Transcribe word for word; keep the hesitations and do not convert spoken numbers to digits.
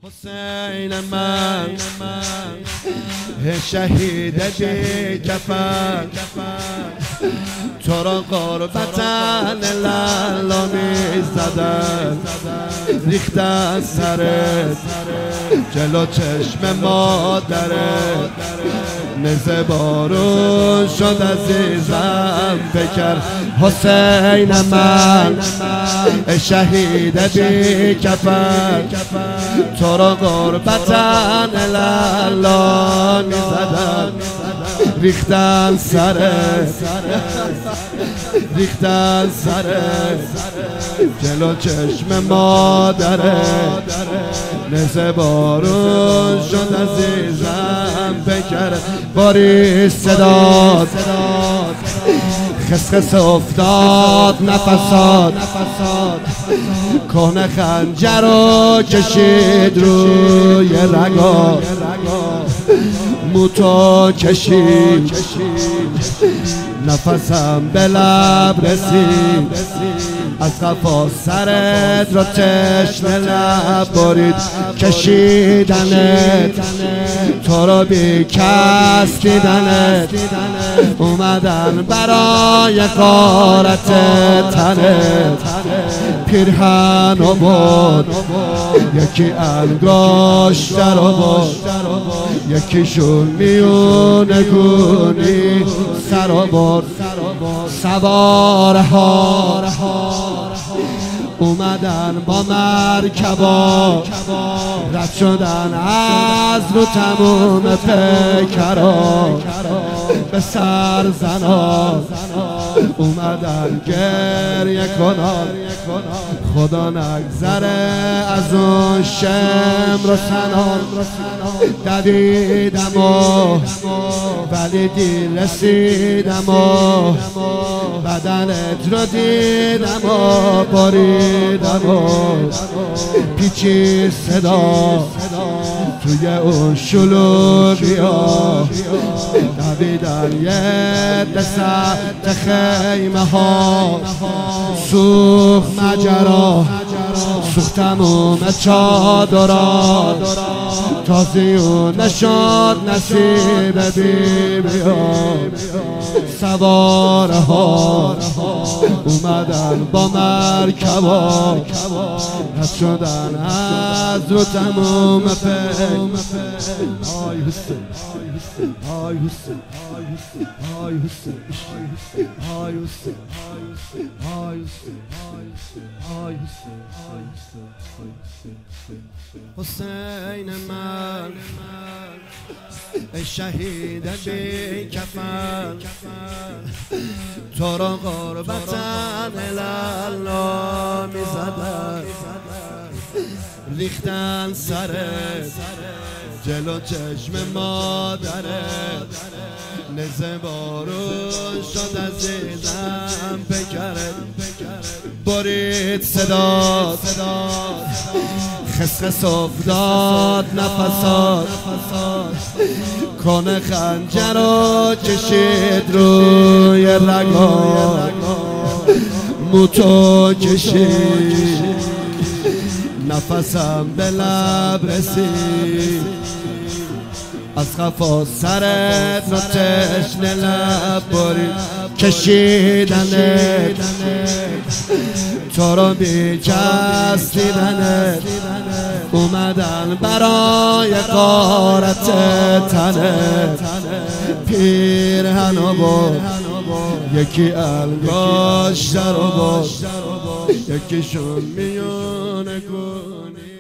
حسین من شهید بی کفن، تو را قربتن لالا می زدن، ریختن سرت جلو چشم مادرت، نزه بارون شد عزیزم بکر. حسین من شهید بی کفن، تو را قربتن لالا می زدن، ریختن سرت ریختن سرت جلو چشم مادرت، نزه بارون شد عزیزم بکر. باری صداد خسخس افتاد نفسات، کهنه خنجر رو کشید روی رگا، موتو کشید نفسم به لب رسید، از قفا سرت را تشنه لب برید. کشیدنت تو را بی کس دیدنت، اومدن برای غارت تنت، پیرهن و بود یکی انگاشتر و بود، یکیشون میونه گونی سر و برد. سوارها اومدن با مرکبا، رد شدن از رو تموم پیکرا، به سر زنان اومدن گریه کنان، خدا نگذره از اون شمر و سنان. دویدم و ولی دیر رسیدم و بدنت رو دیدم و بریدم و پیچی صدا توی اون شلوغی ها، دویدن یه دست خیمه ها، سوخ مجرا سوخت تموم چادرها، تازیون نشد نصیب بیبی ها. سوارها اومدن با مرکبا، رد شدن از رو تموم پی. آی حسین آی حسین آی حسین آی حسین آی حسین آی حسین آی حسین. حسین من شهید بی کفن، تو را قربتن لالا می زدن، ریختن سرت جلو چشم مادرت، نزه بارون شد عزیزم بکرت. برید صداد خسخس افتاد نفسات، کهنه خنجر رو کشید روی رگا، موتو کشید نفسم به لب رسید، از قفا سرت را تشنه لب برید. کشیدنت تو را بی کس دیدنت، اومدن برای غارت تنت، پیرهن و بود یکی انگاشتر و بود، یکیشون میونه گونی